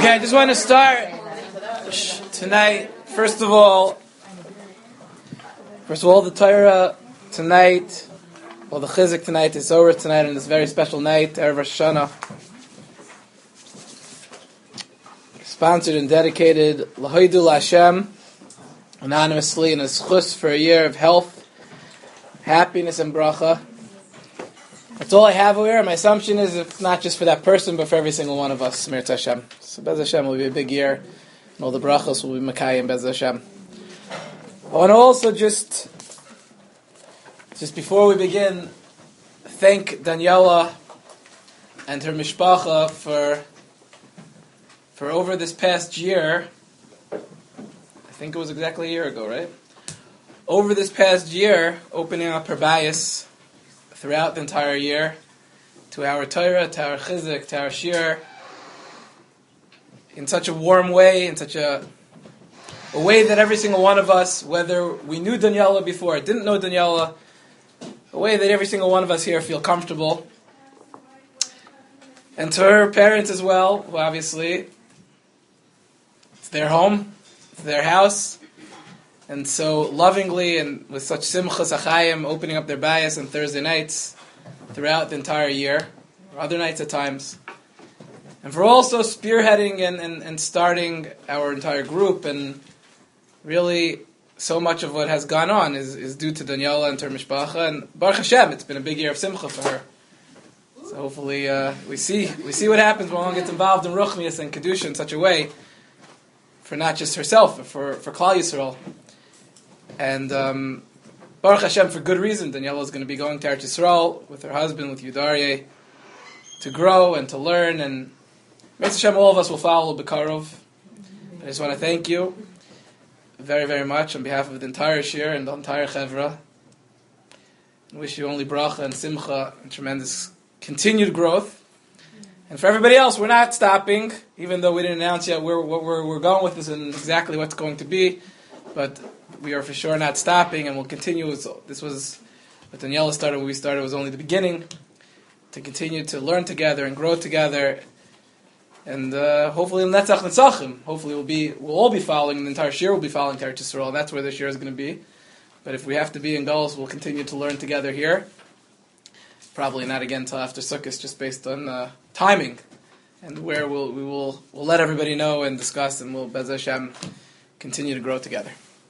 Okay, I just want to start tonight. First of all, the Torah tonight, the Chizuk tonight is over tonight on this very special night, Erev Rosh Hashanah. Sponsored and dedicated L'Hoidu L'Hashem, anonymously in a schus for a year of health, happiness, and bracha. That's all I have here. My assumption is it's not just for that person, but for every single one of us. Mirz Hashem. So Bez Hashem will be a big year, and all the brachos will be Makayim Bez Hashem. I want to also just before we begin, thank Daniela and her mishpacha for over this past year. I think it was exactly a year ago, right? Over this past year, opening up her bayis throughout the entire year, to our Torah, to our Chizuk, to our Shir, in such a warm way, in such a way that every single one of us, whether we knew Daniela before or didn't know Daniela, a way that every single one of us here feel comfortable. And to her parents as well, who obviously, it's their home, it's their house, and so lovingly and with such simchas achayim, opening up their bayis on Thursday nights throughout the entire year, or other nights at times. And for also spearheading and starting our entire group, and really so much of what has gone on is due to Daniela and her mishpacha, and Baruch Hashem, it's been a big year of simcha for her. So hopefully we see what happens when one gets involved in ruchnius and kedusha in such a way, for not just herself, but for Klal Yisrael. And Baruch Hashem, for good reason, Daniela is going to be going to Eretz Yisrael with her husband, with Yudarye, to grow and to learn. And Mirz Hashem, all of us will follow B'karov. I just want to thank you very, very much on behalf of the entire Shir and the entire Chevra. I wish you only bracha and simcha and tremendous continued growth. And for everybody else, we're not stopping, even though we didn't announce yet where we're going with this and exactly what's going to be. But we are for sure not stopping, and we'll continue. This was what Daniela started. When we started, was only the beginning. To continue to learn together and grow together, and hopefully Netzach Netzachim. Hopefully we'll all be following. The entire Shir will be following Eretz Yisrael. That's where the Shir is going to be. But if we have to be in Gullus, we'll continue to learn together here. Probably not again until after Sukkot, just based on timing, and where we'll let everybody know and discuss, and we'll Bez Hashem continue to grow together.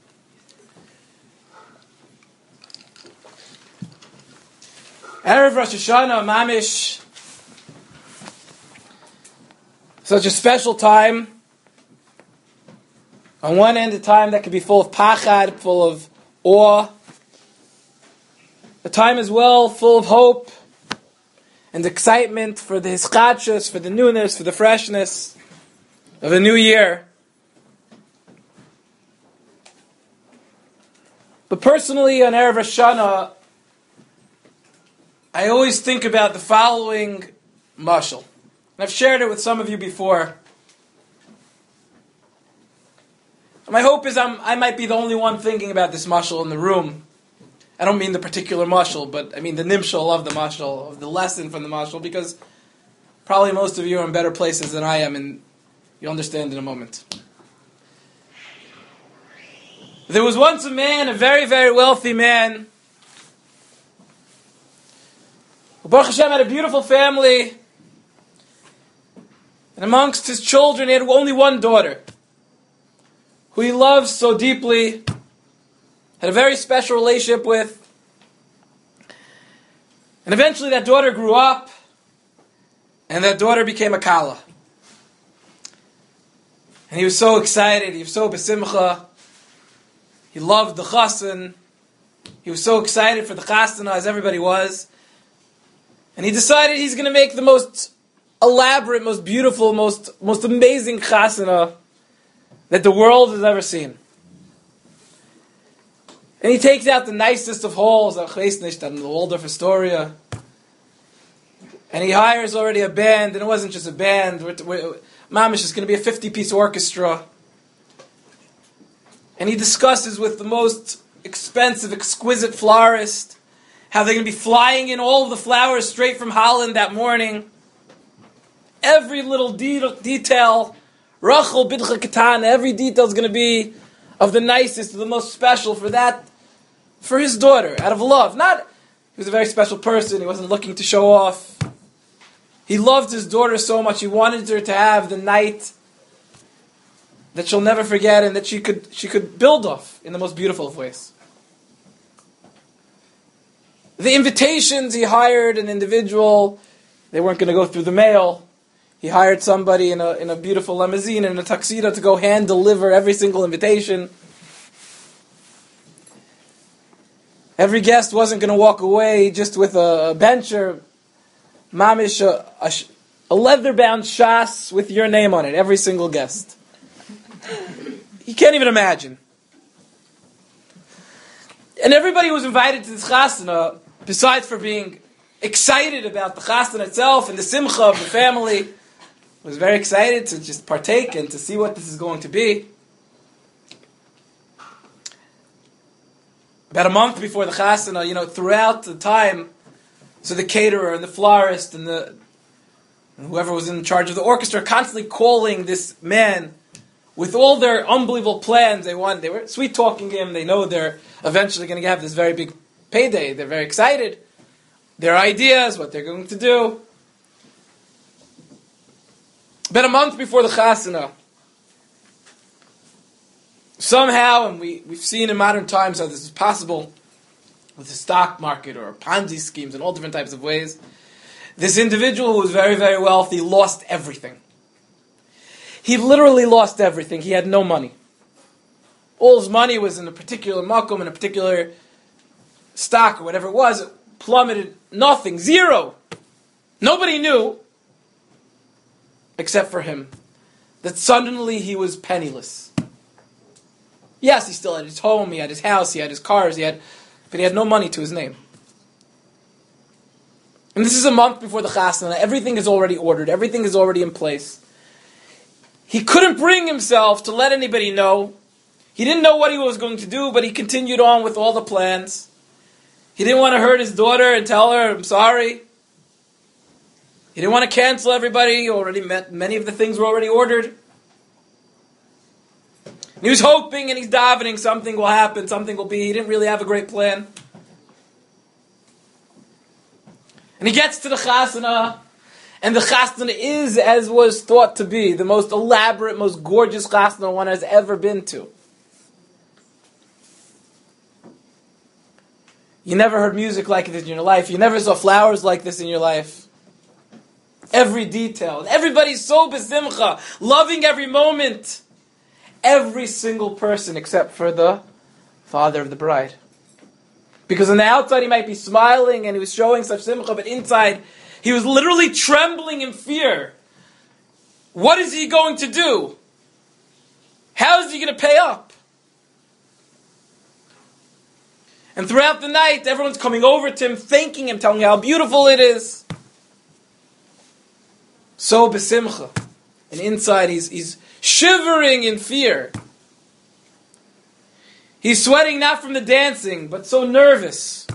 Erev Rosh Hashanah, Mamish, such a special time. On one end, a time that could be full of pachad, full of awe. A time as well full of hope and excitement for the hischadshus, for the newness, for the freshness of a new year. But personally, on Erev Rosh Hashanah, I always think about the following mashal. And I've shared it with some of you before. My hope is I might be the only one thinking about this mashal in the room. I don't mean the particular mashal, but I mean the nimshal of the mashal, of the lesson from the mashal, because probably most of you are in better places than I am, and you'll understand in a moment. There was once a man, a very, very wealthy man. Baruch Hashem had a beautiful family, and amongst his children he had only one daughter, who he loved so deeply, had a very special relationship with. And eventually that daughter grew up, and that daughter became a kala. And he was so excited, he was so besimcha, he loved the chassan, he was so excited for the chasana as everybody was. And he decided he's going to make the most elaborate, most beautiful, most amazing chasana that the world has ever seen. And he takes out the nicest of halls, in the Waldorf Astoria. And he hires already a band, and it wasn't just a band. Mamish is going to be a 50-piece orchestra. And he discusses with the most expensive, exquisite florist how they're going to be flying in all of the flowers straight from Holland that morning. Every little detail Rachel Bidcha Ketana, every detail is going to be of the nicest, the most special for his daughter, out of love. Not, he was a very special person, he wasn't looking to show off. He loved his daughter so much, he wanted her to have the night that she'll never forget and that she could build off in the most beautiful of ways. The invitations, he hired an individual. They weren't going to go through the mail. He hired somebody in a beautiful limousine, in a tuxedo, to go hand deliver every single invitation. Every guest wasn't going to walk away just with a bencher, mamish, a leather-bound shas with your name on it, every single guest. You can't even imagine. And everybody who was invited to this chasana, besides for being excited about the chasana itself and the simcha of the family, was very excited to just partake and to see what this is going to be. About a month before the chasana, throughout the time, so the caterer and the florist and whoever was in charge of the orchestra constantly calling this man with all their unbelievable plans. They were sweet talking him. They know they're eventually going to have this very big payday. They're very excited. Their ideas, what they're going to do. About a month before the chasana, somehow, and we've seen in modern times how this is possible with the stock market or Ponzi schemes and all different types of ways, this individual who was very, very wealthy lost everything. He literally lost everything. He had no money. All his money was in a particular makom, in a particular stock or whatever it was. It plummeted. Nothing. Zero. Nobody knew, except for him, that suddenly he was penniless. Yes, he still had his home, he had his house, he had his cars, but he had no money to his name. And this is a month before the chasana. Everything is already ordered. Everything is already in place. He couldn't bring himself to let anybody know. He didn't know what he was going to do, but he continued on with all the plans. He didn't want to hurt his daughter and tell her, I'm sorry. He didn't want to cancel everybody. He already met, many of the things were already ordered. He was hoping and he's davening something will happen, something will be. He didn't really have a great plan. And he gets to the chasana, and the chasana is, as was thought to be, the most elaborate, most gorgeous chasana one has ever been to. You never heard music like this in your life. You never saw flowers like this in your life. Every detail. Everybody's so besimcha, loving every moment. Every single person except for the father of the bride. Because on the outside he might be smiling and he was showing such simcha, but inside he was literally trembling in fear. What is he going to do? How is he going to pay up? And throughout the night, everyone's coming over to him, thanking him, telling him how beautiful it is. So besimcha. And inside he's shivering in fear. He's sweating not from the dancing, but so nervous.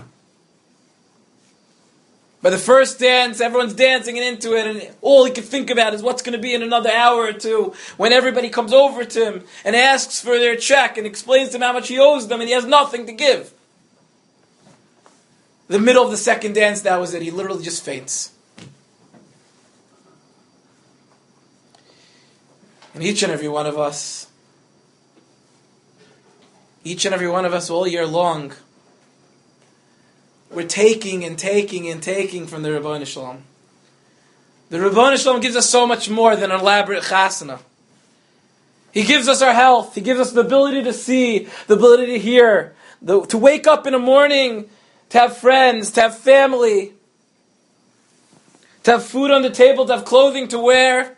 By the first dance, everyone's dancing and into it, and all he can think about is what's going to be in another hour or two, when everybody comes over to him and asks for their check and explains to him how much he owes them, and he has nothing to give. The middle of the second dance, that was it. He literally just faints. And each and every one of us all year long, we're taking and taking and taking from the Ribbono Shel Olam. The Ribbono Shel Olam gives us so much more than an elaborate chasana. He gives us our health. He gives us the ability to see, the ability to hear, to wake up in the morning, to have friends, to have family, to have food on the table, to have clothing to wear.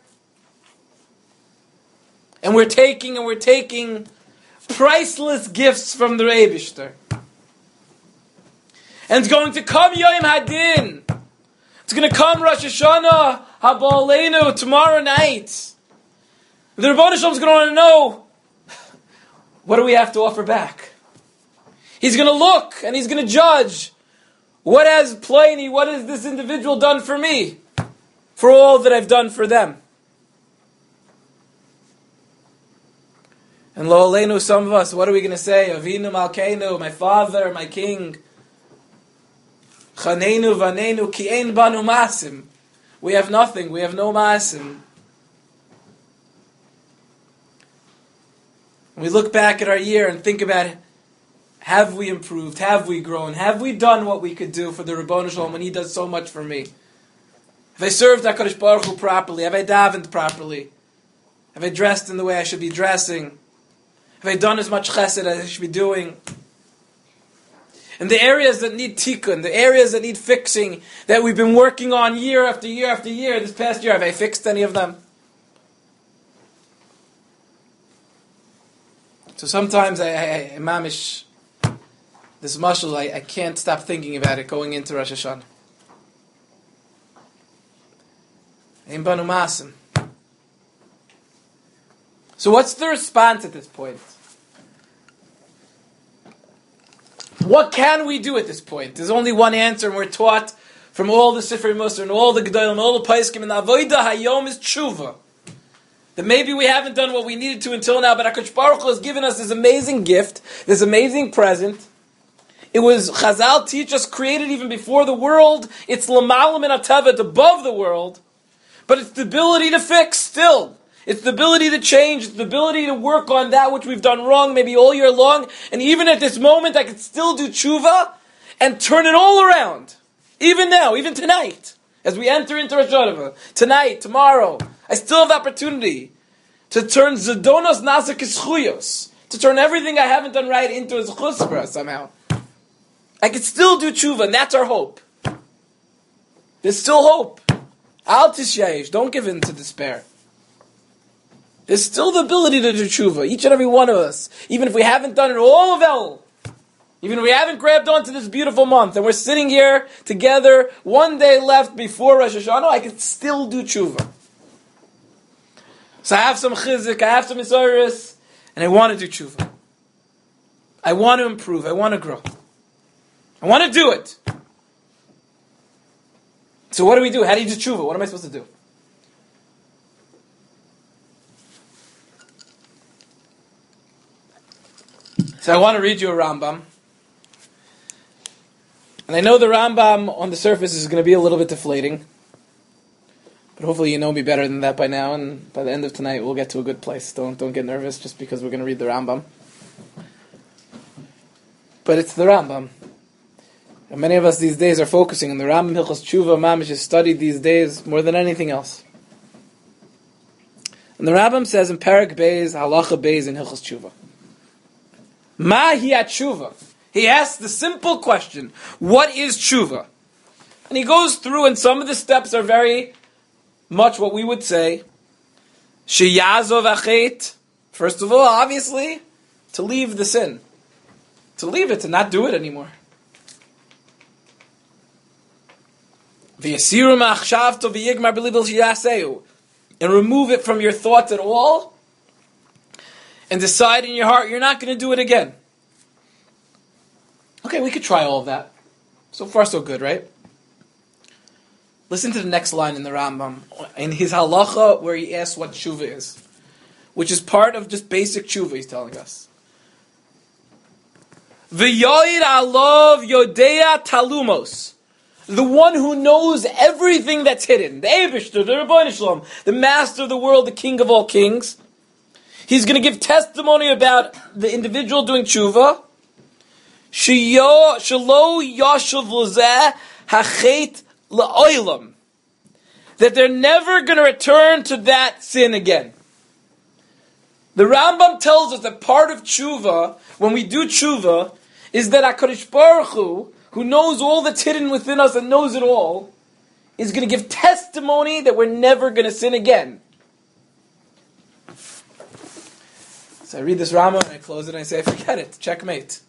And we're taking priceless gifts from the Eibishter. And it's going to come Yom Hadin. It's going to come Rosh Hashanah, Haba Aleinu, tomorrow night. The Ribbono Shel Olam is going to want to know, what do we have to offer back? He's going to look and he's going to judge. What has this individual done for me? For all that I've done for them. And lo aleinu, some of us, what are we going to say? Avinu Malkeinu, my Father, my King. Chaneinu vanenu ki ein banu masim. We have nothing, we have no masim. We look back at our year and think about it. Have we improved? Have we grown? Have we done what we could do for the Ribbono Shel Olam when He does so much for me? Have I served HaKadosh Baruch Hu properly? Have I davened properly? Have I dressed in the way I should be dressing? Have I done as much chesed as I should be doing? And the areas that need tikkun, the areas that need fixing, that we've been working on year after year after year, this past year, have I fixed any of them? So sometimes I mamish, this mashal, I can't stop thinking about it going into Rosh Hashanah. Ein banu masim. So what's the response at this point? What can we do at this point? There's only one answer, and we're taught from all the Sifrei Musar and all the Gedolim and all the Paiskim, and the Avodah Hayom is tshuva. That maybe we haven't done what we needed to until now, but HaKadosh Baruch Hu has given us this amazing gift, this amazing present. It was, Chazal teach us, created even before the world. It's L'malam and Atavet, above the world. But it's the ability to fix still. It's the ability to change. It's the ability to work on that which we've done wrong, maybe all year long. And even at this moment, I can still do tshuva and turn it all around. Even now, even tonight, as we enter into Rosh Hashanah, tonight, tomorrow, I still have the opportunity to turn Zedonos Nasa Kischuyos, to turn everything I haven't done right into a chusra somehow. I can still do tshuva, and that's our hope. There's still hope. Al tishyayish, don't give in to despair. There's still the ability to do tshuva, each and every one of us. Even if we haven't done it all of El, even if we haven't grabbed onto this beautiful month, and we're sitting here together, one day left before Rosh Hashanah, I can still do tshuva. So I have some chizik, I have some isaris, and I want to do tshuva. I want to improve, I want to grow. I want to do it. So what do we do? How do you do tshuva? What am I supposed to do? So I want to read you a Rambam. And I know the Rambam on the surface is going to be a little bit deflating. But hopefully you know me better than that by now, and by the end of tonight we'll get to a good place. Don't get nervous just because we're going to read the Rambam. But it's the Rambam. And many of us these days are focusing on the Rambam. Hilchos Tshuva Mamish is studied these days more than anything else. And the Rambam says in Perek Beis, Halacha Beis in Hilchos Tshuva, Ma hi tshuva. He asks the simple question, what is tshuva? And he goes through, and some of the steps are very much what we would say, sheyazov achet. First of all, obviously, to leave the sin. To leave it, to not do it anymore. V'yasiru ma'achshavto v'yigmar b'libel sheyaseu. And remove it from your thoughts at all, and decide in your heart you're not going to do it again. Okay, we could try all of that. So far, so good, right? Listen to the next line in the Rambam, in his halacha, where he asks what tshuva is, which is part of just basic tshuva, he's telling us. V'yoyid alov yodea talumos. The one who knows everything that's hidden. The Eibishter, the Ribbono Shel Olam, the master of the world, the king of all kings. He's going to give testimony about the individual doing tshuva. Shelo yashuv l'zeh hachet la'olam. That they're never going to return to that sin again. The Rambam tells us that part of tshuva, when we do tshuva, is that HaKadosh Baruch Hu, who knows all that's hidden within us and knows it all, is going to give testimony that we're never going to sin again. So I read this Rambam and I close it and I say, forget it, checkmate.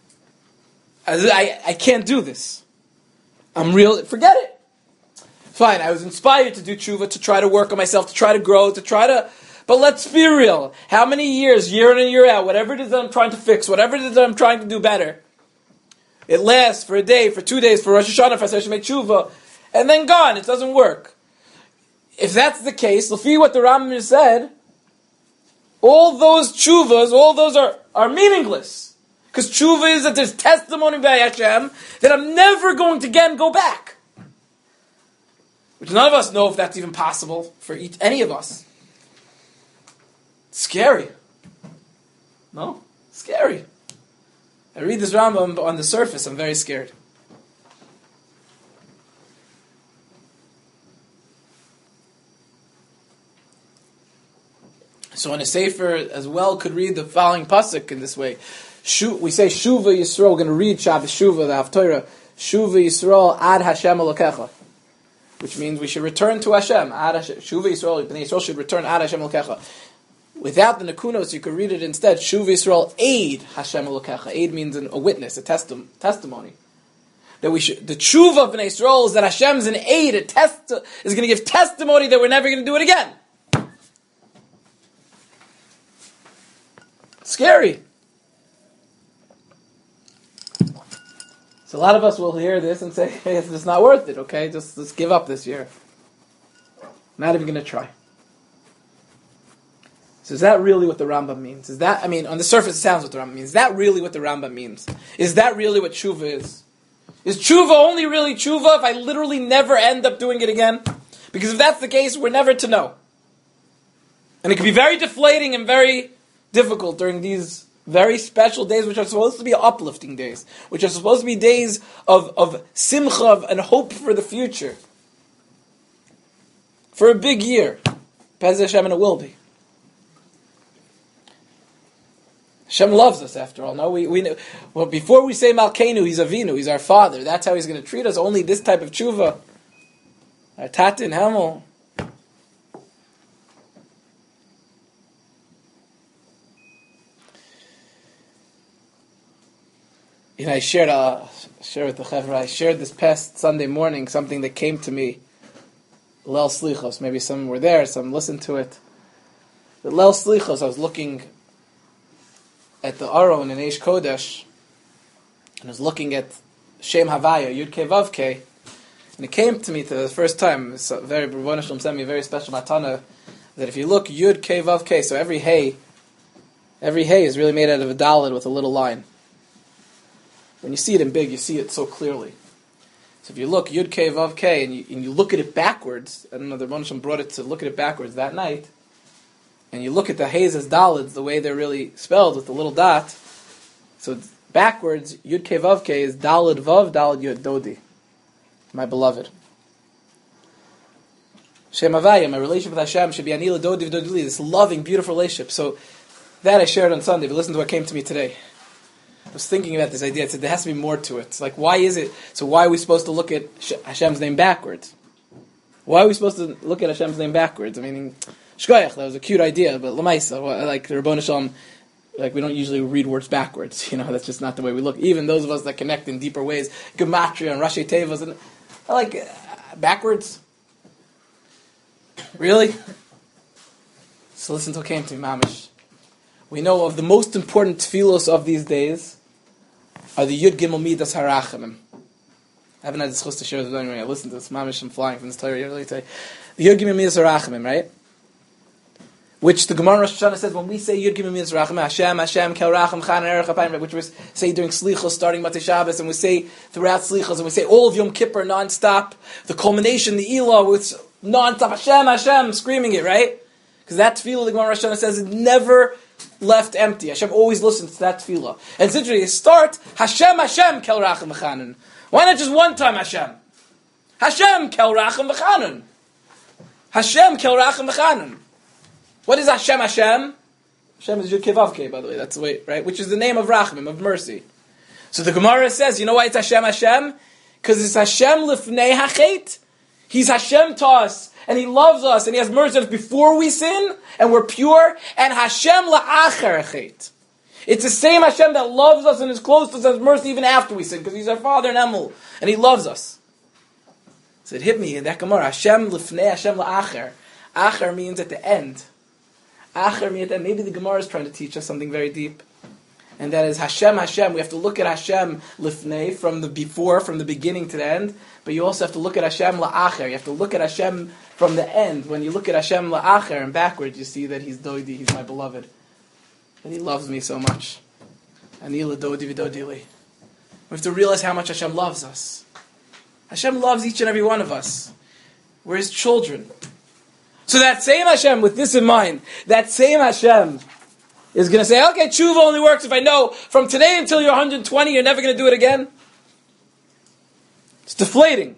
I can't do this. Forget it. Fine, I was inspired to do tshuva, to try to work on myself, to try to grow, but let's be real. How many years, year in and year out, whatever it is that I'm trying to fix, whatever it is that I'm trying to do better, it lasts for a day, for 2 days, for Rosh Hashanah, for Hashem make tshuva, and then gone, it doesn't work. If that's the case, Lefi what the Rambam said, all those tshuvas, all those are meaningless. Because tshuva is that there's testimony by Hashem that I'm never going to again go back. Which none of us know if that's even possible for any of us. It's scary. No? Scary. I read this Rambam, but on the surface I'm very scared. So in a sefer as well could read the following pasuk in this way. We say Shuva Yisrael, we're going to read Shabbos Shuva, the Haftorah. Shuva Yisrael ad Hashem Elokecha. Which means we should return to Hashem. Ad Hashem. Shuva Yisrael, Bnei Yisrael should return ad Hashem Elokecha. Without the Nekunos, you could read it instead. Shuva Yisrael aid Hashem Elokecha. Aid means a witness, a testimony. That we should, the tshuva of Bnei Yisrael is that Hashem's an aid, is going to give testimony that we're never going to do it again. Scary. So a lot of us will hear this and say, hey, it's just not worth it, okay? Just give up this year. Not even going to try. So is that really what the Rambam means? Is that, on the surface it sounds what the Rambam means. Is that really what the Rambam means? Is that really what tshuva is? Is tshuva only really tshuva if I literally never end up doing it again? Because if that's the case, we're never to know. And it can be very deflating and very difficult during these very special days, which are supposed to be uplifting days, which are supposed to be days of simcha and hope for the future, for a big year. Pez Hashem, and it will be. Hashem loves us, after all. No, we know. Well, before we say Malkeinu, He's Avinu, He's our Father. That's how He's going to treat us. Only this type of tshuva, our Tatin Hamel. I shared with the Chevra. I shared this past Sunday morning something that came to me. Leil Slichos. Maybe some were there, some listened to it. The Leil Slichos, I was looking at the Aron in Eish Kodesh, and I was looking at Shem Havaya, Yud Kei Vav Kei, and it came to me for the first time. It's very, Rebbeinu Shalom sent me a very special matana, that if you look Yud Kei Vav Kei, so every hay is really made out of a daled with a little line. When you see it in big, you see it so clearly. So if you look Yud Kei Vav Kei and you look at it backwards, I don't know, the Rebbeinu Shalom brought it to look at it backwards that night, and you look at the hays as dalids, the way they're really spelled with the little dot, so it's backwards, Yud Kei Vav Kei is dalid vav, dalid yud, dodi, my beloved. Shem Havaya, my relationship with Hashem should be anila dodi v'dodili, this loving, beautiful relationship. So that I shared on Sunday, but listen to what came to me today. I was thinking about this idea. I said there has to be more to it. It's like, why is it? So why are we supposed to look at Hashem's name backwards? Why are we supposed to look at Hashem's name backwards? Shkoyach, that was a cute idea, but Lamaisa, like the Rebbeinu Shalom, like we don't usually read words backwards. That's just not the way we look. Even those of us that connect in deeper ways, Gematria and Rashi Tevas, and I like backwards. Really? So listen to what came to me, Mamish. We know of the most important tefillos of these days are the Yud Gimel Midas Harachamim. I haven't had the chus to share with anyone. I listened to this Mamish. I'm flying from this Torah earlier today. The Yud Gimel Midas Harachamim, right? Which the Gemara Rosh Hashanah says when we say Yud Gimel Midas Harachamim, Hashem Kel Racham Chan Erech Apayim, which we say during Slichos starting Matei Shabbos, and we say throughout Slichos, and we say all of Yom Kippur non-stop. The culmination, the Elah, with non-stop Hashem, screaming it, right? Because that tefillah, the Gemara Rosh Hashanah says, is never left empty. Hashem always listens to that tefillah. And it's interesting, start Hashem Kel Racham V'chanan. Why not just one time Hashem? Hashem Kel Racham V'chanan. Hashem Kel Racham V'chanan. What is Hashem? Hashem is Yud Kei Vav Kei, by the way. That's the way, right? Which is the name of Rachamim, of mercy. So the Gemara says, you know why it's Hashem? Because it's Hashem Lifnei Hachet. He's Hashem to us. And He loves us, and He has mercy on us before we sin, and we're pure, and Hashem la'achar achet. It's the same Hashem that loves us and is close to us and has mercy even after we sin, because He's our Father in Emel, and He loves us. So it hit me in that Gemara, Hashem lifnei, Hashem la'achar. Achar means at the end. Achar means that maybe the Gemara is trying to teach us something very deep. And that is Hashem, Hashem. We have to look at Hashem lifnei, from the before, from the beginning to the end. But you also have to look at Hashem la'acher. You have to look at Hashem from the end. When you look at Hashem la'acher and backwards, you see that He's Doidi, He's my beloved. And He loves me so much. Ani l'dodi v'dodi li. We have to realize how much Hashem loves us. Hashem loves each and every one of us. We're His children. So that same Hashem, with this in mind, that same Hashem is going to say, okay, tshuva only works if I know from today until you're 120, you're never going to do it again. It's deflating.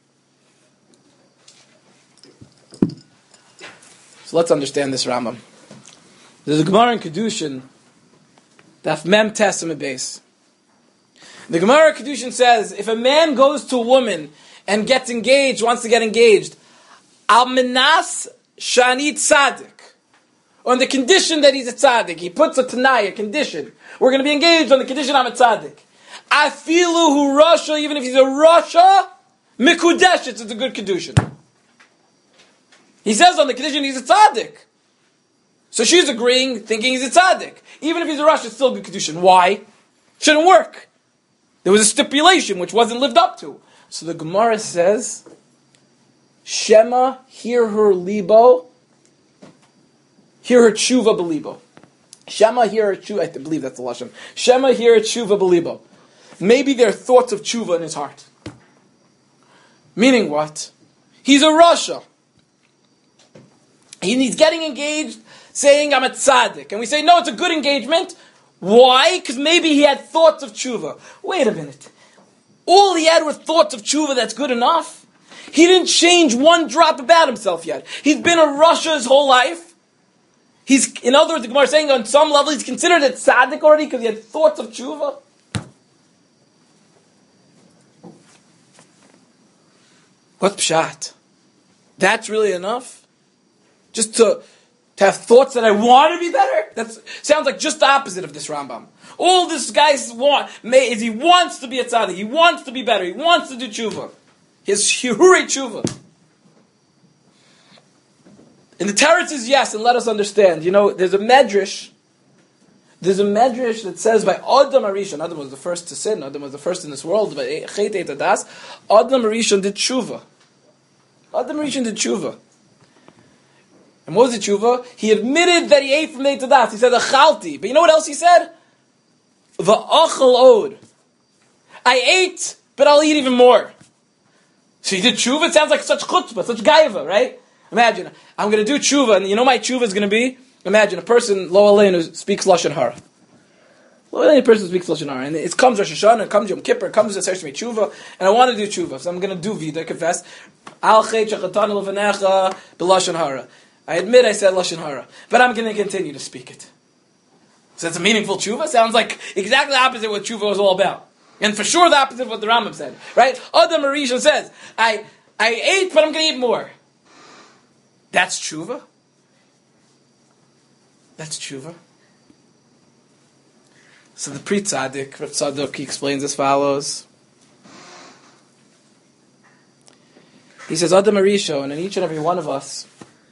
So let's understand this Rambam. There's a Gemara in Kedushin, Daf Mem Testament base. The Gemara in Kedushin says, if a man goes to a woman and gets engaged, wants to get engaged, al minas shani tzaddik, on the condition that he's a tzaddik. He puts a tanai, a condition. We're going to be engaged on the condition I'm a tzaddik. Afilu hu rasha, even if he's a rasha, mikudesh, it's a good condition. He says on the condition he's a tzaddik. So she's agreeing, thinking he's a tzaddik. Even if he's a rasha, it's still a good condition. Why? Shouldn't work. There was a stipulation which wasn't lived up to. So the Gemara says, Shema, hear her libo, hear her tshuva belibo. Shema, hear her tshuva, I believe that's the lashon. Shema, hear her tshuva belibo. Maybe there are thoughts of tshuva in his heart. Meaning what? He's a rasha. He's getting engaged, saying, I'm a tzaddik. And we say, no, it's a good engagement. Why? Because maybe he had thoughts of tshuva. Wait a minute. All he had were thoughts of tshuva, that's good enough? He didn't change one drop about himself yet. He's been a rasha his whole life. He's, in other words, the Gemara is saying on some level he's considered a tzaddik already because he had thoughts of tshuva. What's pshat? That's really enough? Just to have thoughts that I want to be better? That sounds like just the opposite of this Rambam. All this guy wants is he wants to be a tzaddik. He wants to be better. He wants to do tshuva. His hirurei tshuva. And the teretz is yes, and let us understand. You know, there's a medrash that says by Adam Arishon, Adam was the first to sin, Adam was the first in this world, but Chet Et Adas, Adam Arishon did tshuva. Adam Arishon did tshuva. And what was the tshuva? He admitted that he ate from the Et Adas. He said, Achalti. But you know what else he said? V'achal od. I ate, but I'll eat even more. So he did tshuva. It sounds like such chutzpah, such gaiva, right? Imagine, I'm going to do tshuva, and you know my tshuva is going to be? Imagine a person, lo aleinu, who speaks Lashon Hara. Lo aleinu, a person who speaks Lashon Hara. And it comes Rosh Hashanah, it comes Yom Kippur, it comes to Sefer Tshuva, and I want to do tshuva. So I'm going to do vida, confess. Al chet shachatanu levanecha b'Lashon Hara. I admit I said Lashon Hara, but I'm going to continue to speak it. So it's a meaningful tshuva? Sounds like exactly the opposite of what tshuva was all about. And for sure the opposite of what the Rambam said. Right? Adam Arishon says, I ate, but I'm going to eat more. That's tshuva? That's tshuva? So the Pri Tzaddik, Rav Tzadok, he explains as follows. He says, Adam Arishon, and each and every one of us,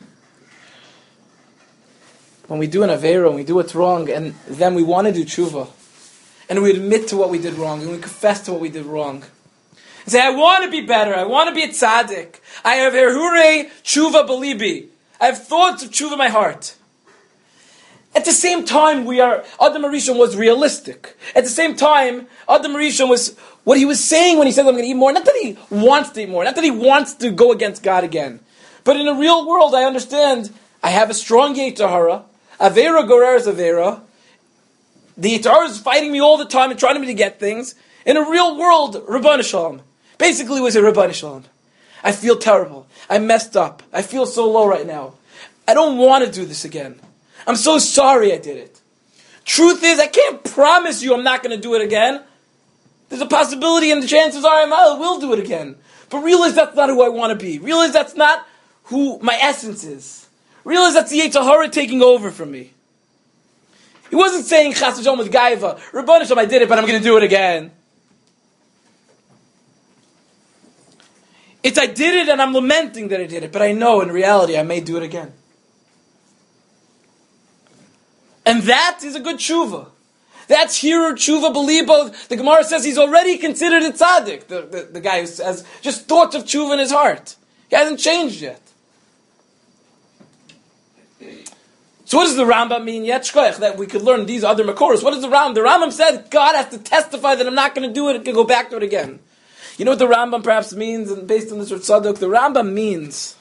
when we do an Aveira, when we do what's wrong, and then we want to do tshuva, and we admit to what we did wrong, and we confess to what we did wrong, and say, I want to be better, I want to be a tzaddik, I have herhure tshuva belibi, I have thoughts of tshuva in my heart. At the same time, Adam Arishon was realistic. At the same time, Adam Arishon was, what he was saying when he said, I'm going to eat more, not that he wants to eat more, not that he wants to go against God again. But in the real world, I understand, I have a strong Yetzer Hara, Aveira Gorer Aveira, the Yetzer Hara is fighting me all the time and trying me to get things. In a real world, Rabbanu Shalom. Basically, it was a Rabbanu Shalom. I feel terrible. I messed up. I feel so low right now. I don't want to do this again. I'm so sorry I did it. Truth is, I can't promise you I'm not going to do it again. There's a possibility and the chances are I will do it again. But realize that's not who I want to be. Realize that's not who my essence is. Realize that's the Yetzer Hara taking over from me. He wasn't saying Chas v'Shalom with Gaiva, Rabbanu Shalom, I did it, but I'm going to do it again. It's I did it and I'm lamenting that I did it, but I know in reality I may do it again. And that is a good tshuva. That's Hirur Tshuva Belibo. The Gemara says he's already considered a tzaddik, the guy who has just thoughts of tshuva in his heart. He hasn't changed yet. So what does the Rambam mean yet? Shkoyach, that we could learn these other Makoros. What does the Rambam? The Rambam said God has to testify that I'm not going to do it and can go back to it again. You know what the Rambam perhaps means, and based on this Tzadok, the Rambam means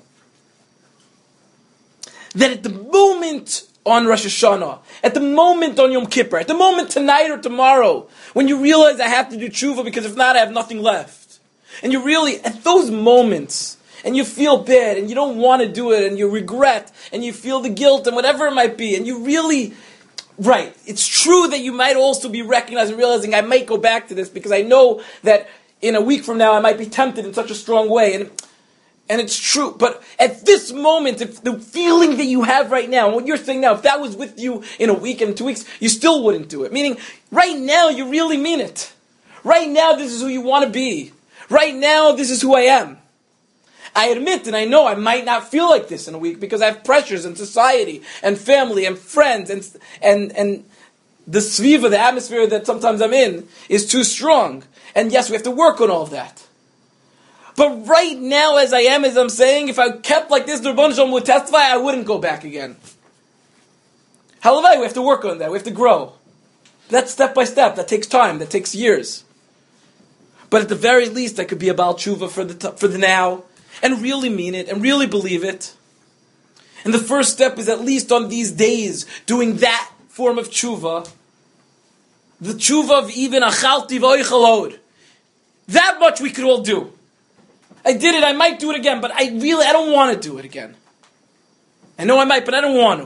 that at the moment on Rosh Hashanah, at the moment on Yom Kippur, at the moment tonight or tomorrow, when you realize I have to do tshuva because if not I have nothing left, and you really, at those moments, and you feel bad, and you don't want to do it, and you regret, and you feel the guilt, and whatever it might be, and you really, right, it's true that you might also be recognizing, realizing I might go back to this, because I know that in a week from now I might be tempted in such a strong way, and it's true, but at this moment, if the feeling that you have right now, and what you're saying now, if that was with you in a week and 2 weeks, you still wouldn't do it. Meaning, right now, you really mean it. Right now, this is who you want to be. Right now, this is who I am. I admit and I know I might not feel like this in a week because I have pressures in society and family and friends and the sviva, the atmosphere that sometimes I'm in is too strong. And yes, we have to work on all of that. But right now, as I am, as I'm saying, if I kept like this, the Rebbeinu Shalom would testify, I wouldn't go back again. Halavai, we have to work on that. We have to grow. That's step by step. That takes time. That takes years. But at the very least, I could be a Baal Tshuva for the now, and really mean it, and really believe it. And the first step is at least on these days, doing that form of tshuva. The tshuva of even achalti v'oichalod. That much we could all do. I did it, I might do it again, but I don't want to do it again. I know I might, but I don't want to.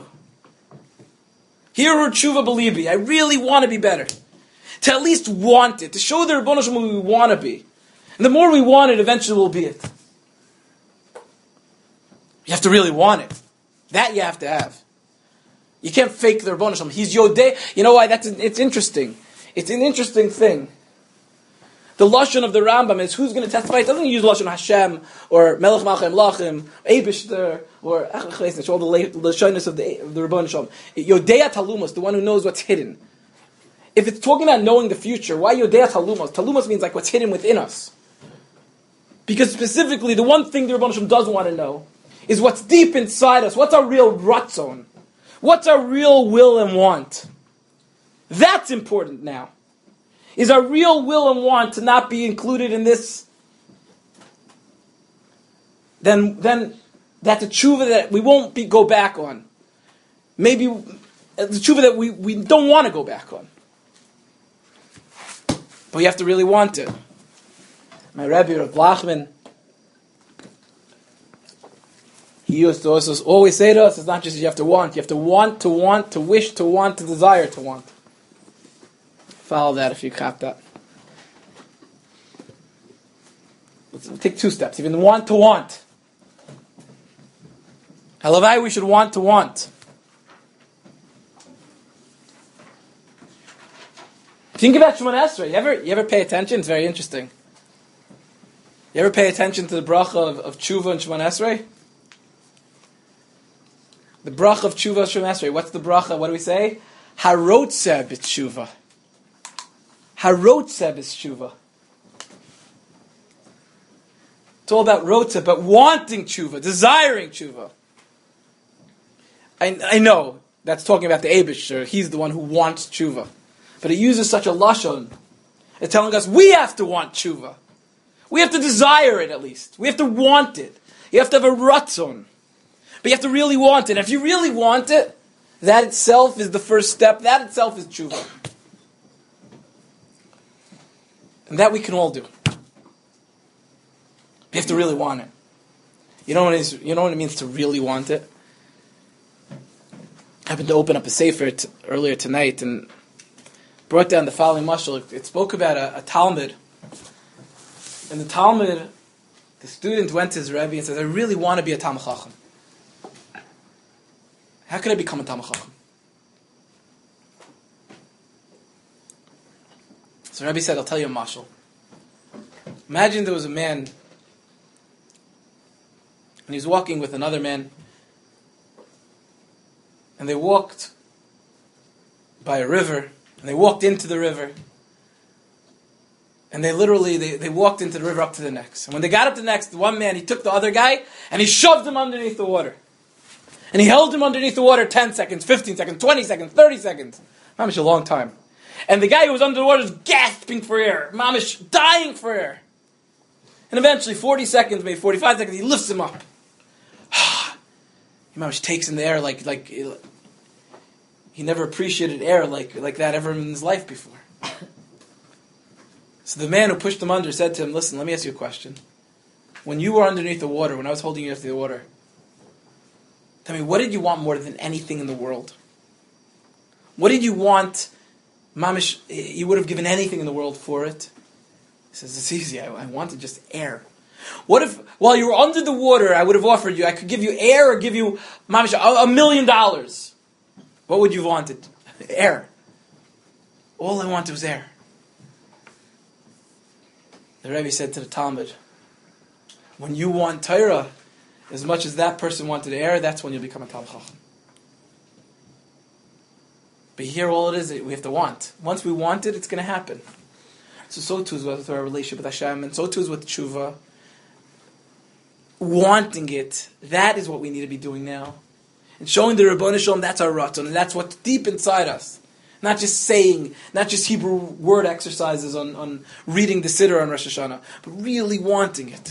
Hirur tshuva belibi. I really want to be better. To at least want it. To show the Rebbeinu Shalom who we want to be. And the more we want it, eventually we'll be it. You have to really want it. That you have to have. You can't fake the Rebbeinu Shalom. He's Yodei. You know why? It's interesting. It's an interesting thing. The Lashon of the Rambam is who's going to testify. It doesn't use Lashon Hashem or Melech Malchim Lachim, Eibishter, or all the Lashonis of the Rebbeinu Shalom. Yodei Talumos, the one who knows what's hidden. If it's talking about knowing the future, why Yodei Talumos? Talumos means like what's hidden within us. Because specifically, the one thing the Rebbeinu Shalom doesn't want to know is what's deep inside us. What's our real ratzon? What's our real will and want? That's important now. Is our real will and want to not be included in this? Then that's a tshuva that we won't go back on. Maybe it's a tshuva that we don't want to go back on. But we have to really want it. My Rebbe, Rav Blachman, he used to also always say to us, it's not just you have to want to wish to want, to desire to want. Follow that if you cop that. Let's take 2 steps. Even want to want. Halavai, we should want to want. Think about Shemona Esrei. You ever pay attention? It's very interesting. You ever pay attention to the bracha of tshuva and Shemona Esrei? The bracha of tshuva and Shemona Esrei. What's the bracha? What do we say? Harotzeh b'tshuva. Harotzeh b'tshuva. It's all about rotzeh, but wanting tshuva, desiring tshuva. I know that's talking about the Eibishter. He's the one who wants tshuva. But it uses such a lashon. It's telling us we have to want tshuva. We have to desire it at least. We have to want it. You have to have a ratzon. But you have to really want it. And if you really want it, that itself is the first step. That itself is tshuva. And that we can all do. You have to really want it. You know what it means to really want it? I happened to open up a sefer earlier tonight and brought down the following mashal. It spoke about a Talmud. And the Talmud, the student went to his Rebbe and said, I really want to be a Talmud Chacham. How can I become a Talmud Chacham? So Rebbe said, I'll tell you a mashal. Imagine there was a man, and he was walking with another man, and they walked by a river, And they walked into the river. And they literally, they walked into the river up to the necks. And when they got up to the necks, the one man, he took the other guy and he shoved him underneath the water. And he held him underneath the water 10 seconds, 15 seconds, 20 seconds, 30 seconds. Mamish, a long time. And the guy who was under the water was gasping for air. Mamish, dying for air. And eventually, 40 seconds, maybe 45 seconds, he lifts him up. Mamish takes in the air like he never appreciated air like that ever in his life before. So the man who pushed him under said to him, listen, let me ask you a question. When you were underneath the water, when I was holding you underneath the water, tell me, what did you want more than anything in the world? What did you want? Mamish, you would have given anything in the world for it. He says, it's easy, I wanted just air. What if, while you were under the water, I would have offered you, I could give you air or give you, Mamish, $1 million. What would you have wanted? Air. All I wanted was air. The Rebbe said to the Talmud, when you want Torah, as much as that person wanted air, that's when you'll become a Talmud Chacham. But here all it is, we have to want. Once we want it, it's going to happen. So too is with our relationship with Hashem, and so too is with Tshuva. Wanting it, that is what we need to be doing now. And showing the Ribono Shel Olam, that's our ratzon, and that's what's deep inside us. Not just saying, not just Hebrew word exercises on reading the Siddur on Rosh Hashanah, but really wanting it.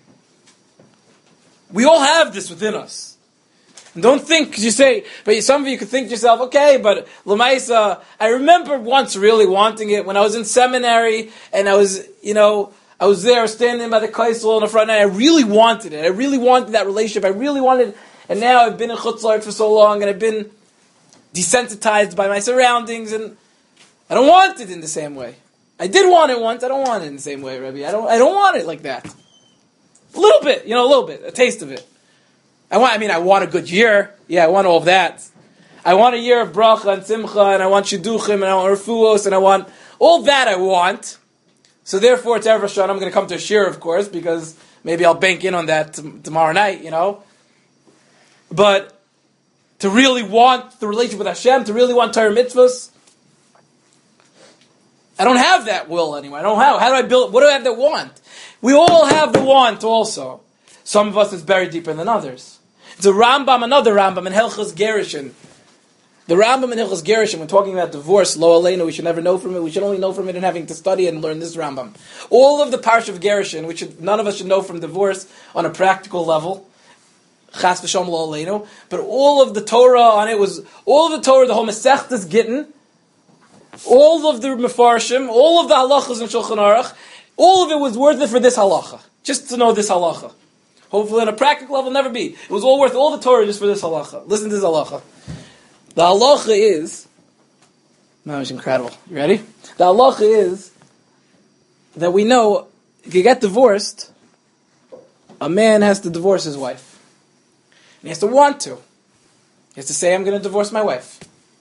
We all have this within us. And don't think, because you say, but some of you could think to yourself, okay, but Lamaisa, I remember once really wanting it when I was in seminary, and I was there standing by the Kaisel on the front, and I really wanted it. I really wanted that relationship. I really wanted it. And now I've been in Chutz La'aretz for so long, and I've been desensitized by my surroundings, and I don't want it in the same way. I did want it once. I don't want it in the same way, Rebbe. I don't want it like that. A little bit, a taste of it. I want a good year. Yeah, I want all of that. I want a year of bracha and simcha, and I want shidduchim, and I want refuos, and I want all that I want. So therefore, it's Erev Rosh Hashanah. I'm going to come to a shir, of course, because maybe I'll bank in on that tomorrow night, But to really want the relationship with Hashem, to really want Torah mitzvahs, I don't have that will anymore. I don't have. How do I build? What do I have that want? We all have the want also. Some of us is buried deeper than others. It's a Rambam, another Rambam in Hilchos Gerushin. The Rambam in Hilchos Gerushin, when talking about divorce, lo aleinu, we should never know from it. We should only know from it in having to study and learn this Rambam. All of the Parsha of Gerushin, which none of us should know from divorce on a practical level. Chas v'shalom lo aleinu. But all of the Torah on it was, all of the Torah, the whole Masechtas Gittin, all of the Mefarshim, all of the halachas in Shulchan Aruch, all of it was worth it for this halacha. Just to know this halacha. Hopefully on a practical level, never be. It was all worth all the Torah just for this halacha. Listen to this halacha. The halacha is, man, it's incredible. You ready? The halacha is that we know if you get divorced, a man has to divorce his wife. And he has to want to. He has to say, I'm going to divorce my wife.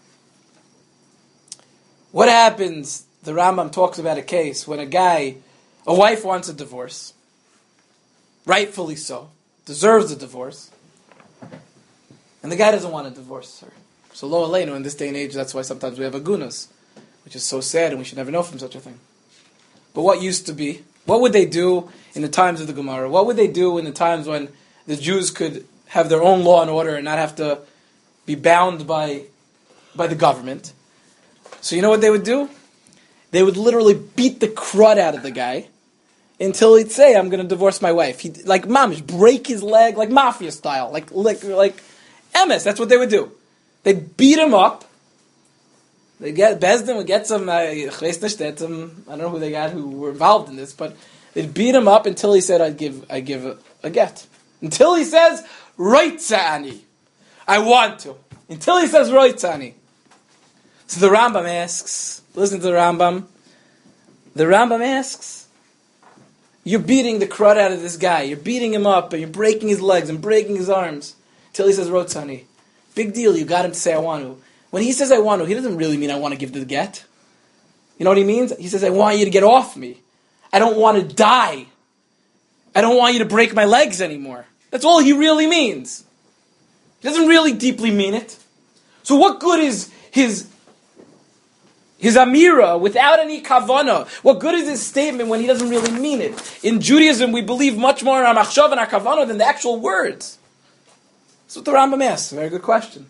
What happens? The Rambam talks about a case when a wife wants a divorce. Rightfully so. Deserves a divorce. And the guy doesn't want to divorce her. So lo aleinu, in this day and age, that's why sometimes we have agunas, which is so sad and we should never know from such a thing. But what used to be? What would they do in the times of the Gemara? What would they do in the times when the Jews could have their own law and order and not have to be bound by the government? So you know what they would do? They would literally beat the crud out of the guy until he'd say, I'm going to divorce my wife. He'd, like mamish, break his leg, like mafia style, like emes, that's what they would do. They'd beat him up. Bezdin would get some, I don't know who they got who were involved in this, but they'd beat him up until he said, I give a get. Until he says, Roitzani. I want to. Until he says, Roitzani. So the Rambam asks, listen to the Rambam. The Rambam asks, you're beating the crud out of this guy. You're beating him up and you're breaking his legs and breaking his arms. Until he says, Roitzani. Big deal, you got him to say, I want to. When he says, I want to, he doesn't really mean I want to give the get. You know what he means? He says, I want you to get off me. I don't want to die. I don't want you to break my legs anymore. That's all he really means. He doesn't really deeply mean it. So what good is his his amira, without any kavana. What good is his statement when he doesn't really mean it? In Judaism, we believe much more in our machshav and our kavana than the actual words. That's what the Rambam asks. Very good question.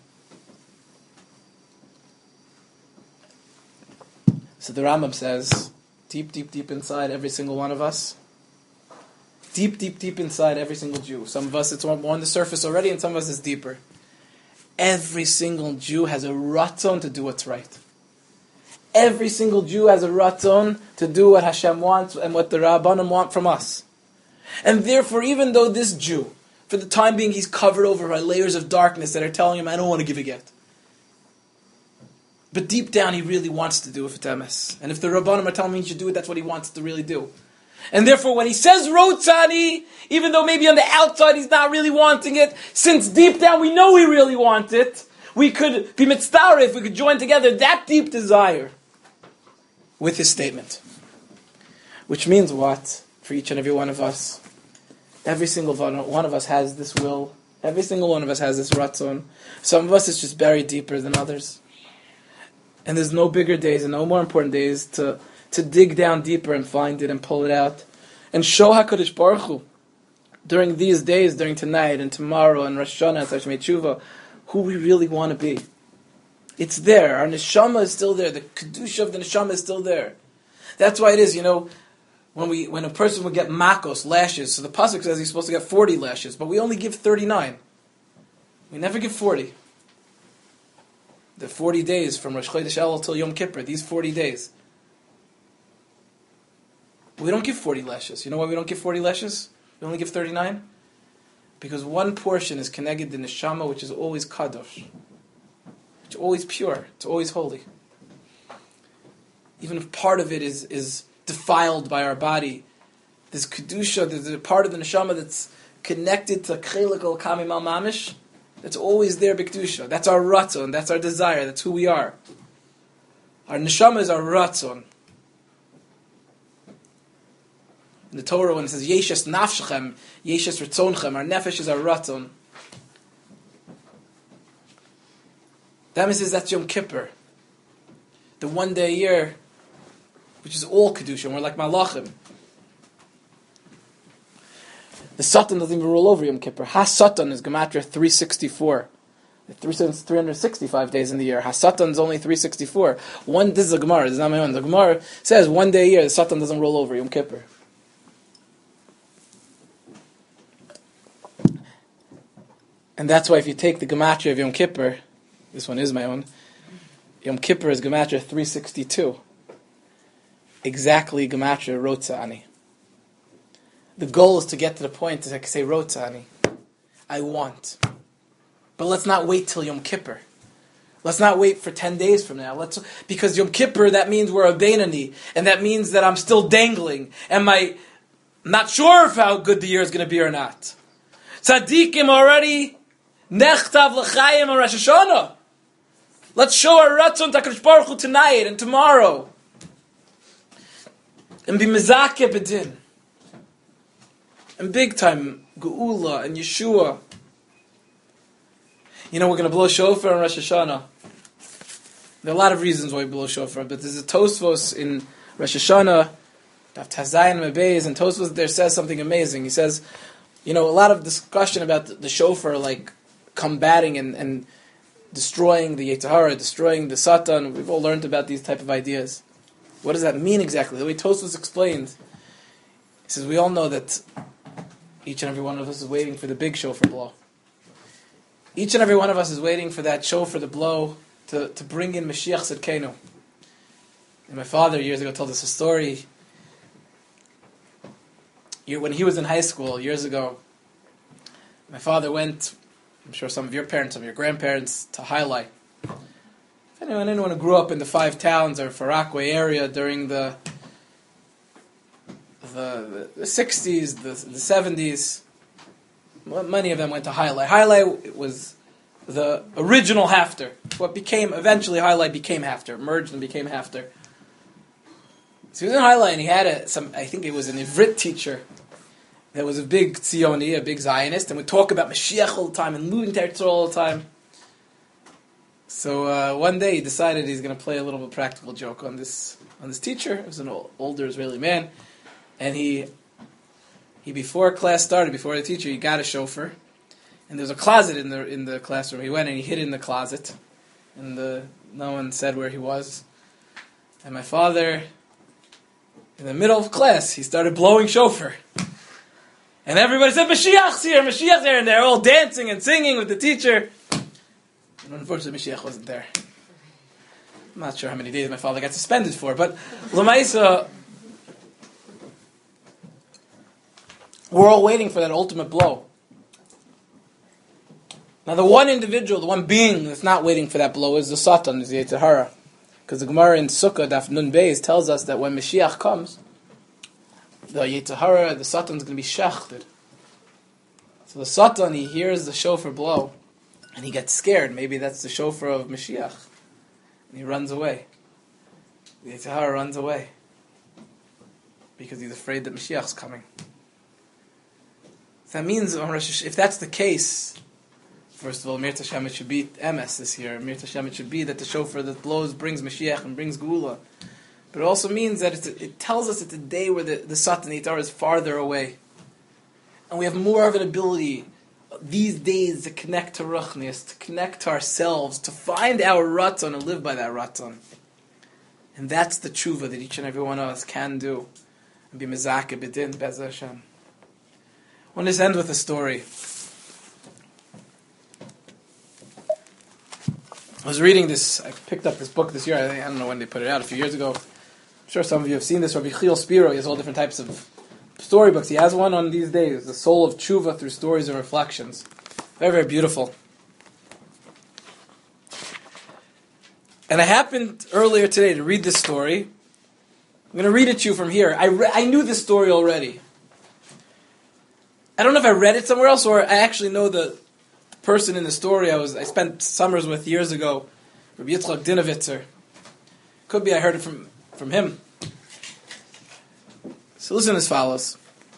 So the Rambam says, deep, deep, deep inside every single one of us, deep, deep, deep inside every single Jew. Some of us, it's more on the surface already, and some of us it's deeper. Every single Jew has a ratzon to do what's right. Every single Jew has a ratzon to do what Hashem wants and what the Rabbanim want from us. And therefore, even though this Jew, for the time being, he's covered over by layers of darkness that are telling him, I don't want to give a get. But deep down, he really wants to do it for Temes. And if the Rabbanim are telling him he should do it, that's what he wants to really do. And therefore, when he says Rotzani, even though maybe on the outside he's not really wanting it, since deep down we know we really want it, we could be mitzvah if we could join together that deep desire with his statement. Which means what? For each and every one of us. Every single one of us has this will. Every single one of us has this ratzon. Some of us is just buried deeper than others. And there's no bigger days and no more important days to dig down deeper and find it and pull it out. And show HaKadosh Baruch Hu, during these days, during tonight and tomorrow and Rosh Hashanah and Shemei Tshuva, who we really want to be. It's there. Our neshama is still there. The kedusha of the neshama is still there. That's why it is, when a person would get makos, lashes, so the pasuk says he's supposed to get 40 lashes, but we only give 39. We never give 40. The 40 days from Rosh Chodesh Elul till Yom Kippur, these 40 days. We don't give 40 lashes. You know why we don't give 40 lashes? We only give 39? Because one portion is connected to neshama, which is always kadosh. It's always pure. It's always holy. Even if part of it is defiled by our body, there's kedusha, there's a part of the neshama that's connected to chelik al kamim al mamish, that's always there b'kedusha. That's our ratzon, that's our desire, that's who we are. Our neshama is our ratzon. In the Torah, when it says yeshes nafshechem, yeshes ritzonchem, our nefesh is our ratzon. That means that's Yom Kippur, the one day a year, which is all kedusha, and we're like malachim. The Satan doesn't even roll over Yom Kippur. Ha-Satan is Gematria 364. 365 days in the year. Ha-Satan is only 364. This is a Gemara, this is not my own. The Gemara says one day a year, the Satan doesn't roll over Yom Kippur. And that's why if you take the Gematria of Yom Kippur, this one is my own, Yom Kippur is Gematria 362. Exactly Gematria Rotzani. The goal is to get to the point to say, Rotzani, I want. But let's not wait till Yom Kippur. Let's not wait for 10 days from now. Because Yom Kippur, that means we're a Beinani, and that means that I'm still dangling. I'm not sure of how good the year is going to be or not. Tzaddikim already, Nechtav l'chayim on Rosh Hashanah. Let's show our Ratzon HaKadosh Baruch Hu tonight and tomorrow. And be mezakeh b'din. And big time, Geula and Yeshua. We're going to blow shofar on Rosh Hashanah. There are a lot of reasons why we blow shofar, but there's a Tosfos in Rosh Hashanah, Daf Tazayin Mebeiz, and Tosfos there says something amazing. He says, a lot of discussion about the shofar, like combating and destroying the Yetzer Hara, destroying the Satan. We've all learned about these type of ideas. What does that mean exactly? The way Tosfos explained, he says, we all know that each and every one of us is waiting for the big shofar blow. Each and every one of us is waiting for that shofar to blow to bring in Mashiach Tzidkenu. And my father years ago told us a story. When he was in high school years ago, my father went, I'm sure some of your parents, some of your grandparents, to Hailai. If anyone who grew up in the Five Towns or Far Rockaway area during the 60s, the 70s, many of them went to Hailai. Hailai was the original Hafter. What became, eventually Hailai became Hafter, merged and became Hafter. So he was in Hailai and he had I think it was an Ivrit teacher that was a big Tzioni, a big Zionist, and would talk about Mashiach all the time and moving to Eretz all the time. So one day he decided he's going to play a little bit practical joke on this teacher. It was an older Israeli man, and he before class started, before the teacher, he got a shofar, and there was a closet in the classroom. He went and he hid in the closet, and no one said where he was. And my father, in the middle of class, he started blowing shofar. And everybody said, Mashiach's here, and they're all dancing and singing with the teacher. And unfortunately, Mashiach wasn't there. I'm not sure how many days my father got suspended for, but Lamaisa, we're all waiting for that ultimate blow. Now the one individual, the one being that's not waiting for that blow is the Satan, is the Yetzer Hara. Because the Gemara in Sukkah, Daf Nun Beis, tells us that when Mashiach comes, the Yetzer Hara, the Satan is going to be shechted. So the Satan, he hears the shofar blow, and he gets scared. Maybe that's the shofar of Mashiach. And he runs away. The Yetzer Hara runs away. Because he's afraid that Mashiach's coming. So that means, if that's the case, first of all, Mir Tashem, it should be MS this year. Mir Tashem, it should be that the shofar that blows brings Mashiach and brings Geula. But it also means that it tells us it's a day where the Satan Yitar is farther away. And we have more of an ability these days to connect to Ruchnias, to connect to ourselves, to find our Ratzon and live by that Ratzon. And that's the tshuva that each and every one of us can do. And be mezakeh b'din, Be'ez Hashem. I want to end with a story. I was reading this, I picked up this book this year, I don't know when they put it out, a few years ago. I'm sure some of you have seen this. Rabbi Chiel Spiro, he has all different types of storybooks. He has one on these days, The Soul of Tshuva Through Stories and Reflections. Very, very beautiful. And I happened earlier today to read this story. I'm going to read it to you from here. I knew this story already. I don't know if I read it somewhere else or I actually know the person in the story I spent summers with years ago, Rabbi Yitzchak Dinovitzer. Could be I heard it from him. So listen as follows.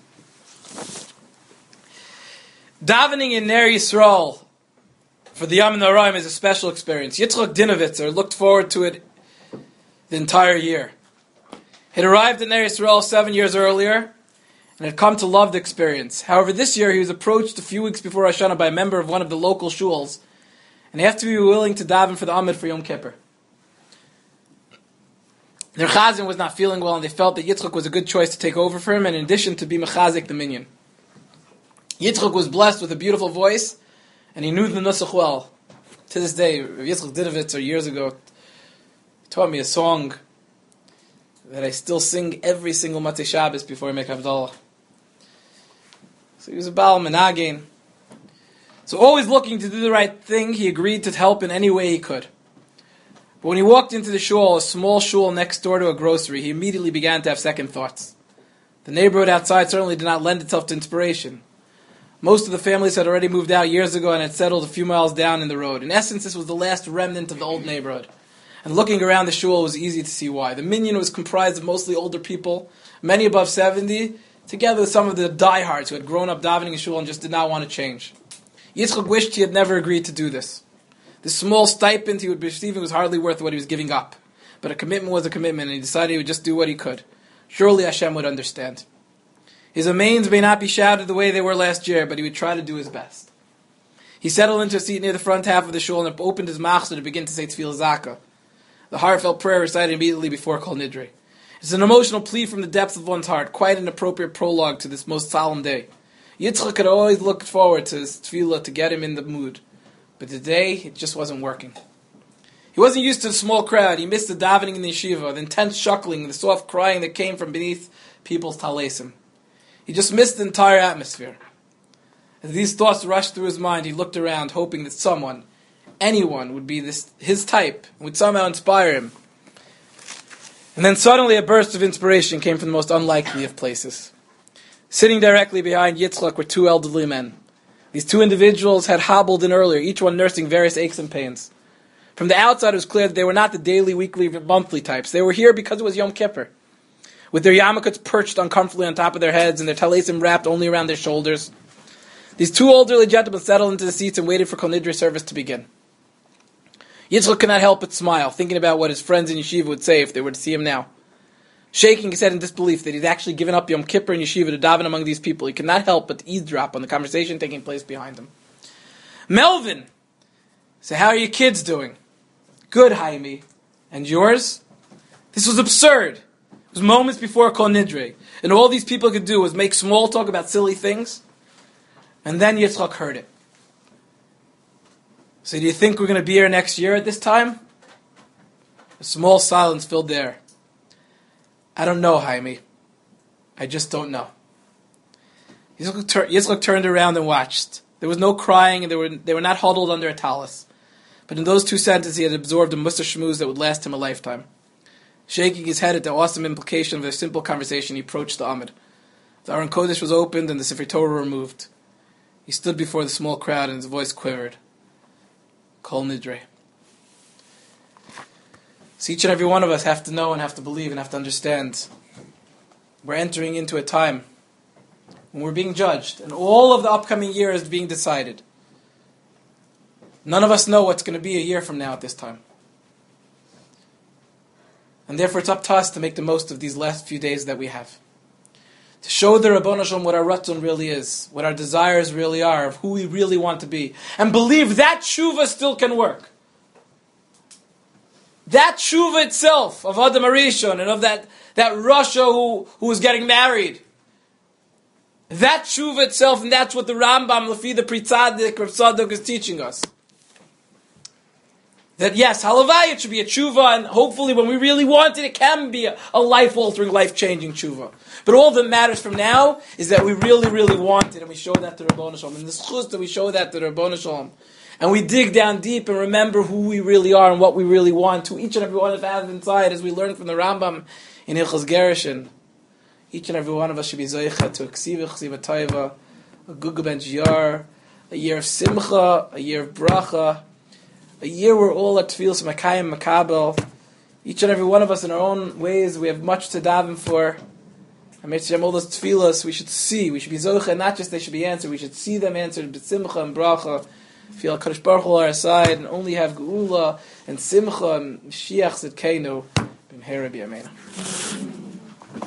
Davening in Ner Yisrael for the Yom Noraim is a special experience. Yitzchak Dinovitzer looked forward to it the entire year. He'd arrived in Ner Yisrael 7 years earlier and had come to love the experience. However, this year he was approached a few weeks before Rosh Hashanah by a member of one of the local shuls, and he had to be willing to daven for the Amid for Yom Kippur. Their chazan was not feeling well, and they felt that Yitzchak was a good choice to take over for him, and in addition to be mechazik the minyan. Yitzchak was blessed with a beautiful voice, and he knew the nusach well. To this day, Yitzchak Dinovitzer years ago taught me a song that I still sing every single Matzei Shabbos before I make Havdalah. So he was a Baal Menagin. So always looking to do the right thing, he agreed to help in any way he could. But when he walked into the shul, a small shul next door to a grocery, he immediately began to have second thoughts. The neighborhood outside certainly did not lend itself to inspiration. Most of the families had already moved out years ago and had settled a few miles down in the road. In essence, this was the last remnant of the old neighborhood. And looking around the shul, it was easy to see why. The minyan was comprised of mostly older people, many above 70, together with some of the diehards who had grown up davening in shul and just did not want to change. Yitzchak wished he had never agreed to do this. The small stipend he would be receiving was hardly worth what he was giving up. But a commitment was a commitment, and he decided he would just do what he could. Surely Hashem would understand. His amains may not be shouted the way they were last year, but he would try to do his best. He settled into a seat near the front half of the shul and opened his machzor to begin to say Tefillah Zakah. The heartfelt prayer recited immediately before Kol Nidre. It's an emotional plea from the depths of one's heart, quite an appropriate prologue to this most solemn day. Yitzchak had always looked forward to his tefillah to get him in the mood, but today it just wasn't working. He wasn't used to the small crowd. He missed the davening in the yeshiva, the intense shuckling, the soft crying that came from beneath people's talesim. He just missed the entire atmosphere. As these thoughts rushed through his mind, he looked around, hoping that someone, anyone, would be his type, and would somehow inspire him. And then suddenly a burst of inspiration came from the most unlikely of places. Sitting directly behind Yitzchak were two elderly men. These two individuals had hobbled in earlier, each one nursing various aches and pains. From the outside it was clear that they were not the daily, weekly, monthly types. They were here because it was Yom Kippur, with their yarmulkes perched uncomfortably on top of their heads and their talesim wrapped only around their shoulders. These two elderly gentlemen settled into the seats and waited for Kol Nidre service to begin. Yitzchak could not help but smile, thinking about what his friends in yeshiva would say if they were to see him now. Shaking his head in disbelief that he'd actually given up Yom Kippur in yeshiva to daven among these people, he could not help but eavesdrop on the conversation taking place behind him. Melvin! So how are your kids doing? Good, Jaime. And yours? This was absurd. It was moments before Kol Nidre. And all these people could do was make small talk about silly things. And then Yitzchak heard it. So do you think we're going to be here next year at this time? A small silence filled the air. I don't know, Jaime. I just don't know. Yitzchak turned around and watched. There was no crying, and they were not huddled under a talus. But in those 2 sentences, he had absorbed a mussar shmooze that would last him a lifetime. Shaking his head at the awesome implication of their simple conversation, he approached the Amid. The Aron Kodesh was opened and the Sefer Torah removed. He stood before the small crowd and his voice quivered. Kol Nidre. So each and every one of us have to know and have to believe and have to understand. We're entering into a time when we're being judged and all of the upcoming year is being decided. None of us know what's going to be a year from now at this time. And therefore it's up to us to make the most of these last few days that we have. To show the Rabbanu Shalom what our ratzon really is, what our desires really are, of who we really want to be. And believe that tshuva still can work. That tshuva itself, of Adam Arishon, and of that Rasha who was getting married. That tshuva itself, and that's what the Rambam, Lefi the Pri Tzadik, Rav Tzadok is teaching us. That yes, halavai, it should be a tshuva, and hopefully when we really want it, it can be a life-altering, life-changing tshuva. But all that matters from now is that we really, really want it, and we show that to Rabbanu Shalom. And the schus that we show that to Rabbanu Shalom. And we dig down deep and remember who we really are and what we really want to each and every one of us have inside, as we learn from the Rambam in Hilchos Gerushin. Each and every one of us should be zoicha to a ksiva taiva, a guga ben jiyar, a year of simcha, a year of bracha, a year where all our tefillos makayim makabel. Each and every one of us in our own ways, we have much to daven for. And Mitzvah, all those tefillos we should see, we should be zoicha, not just they should be answered, we should see them answered with simcha and bracha. Feel HaKadosh Baruch Hu on our side, and only have geula and simcha and Mashiach Tzidkeinu b'mheira b'yameinu.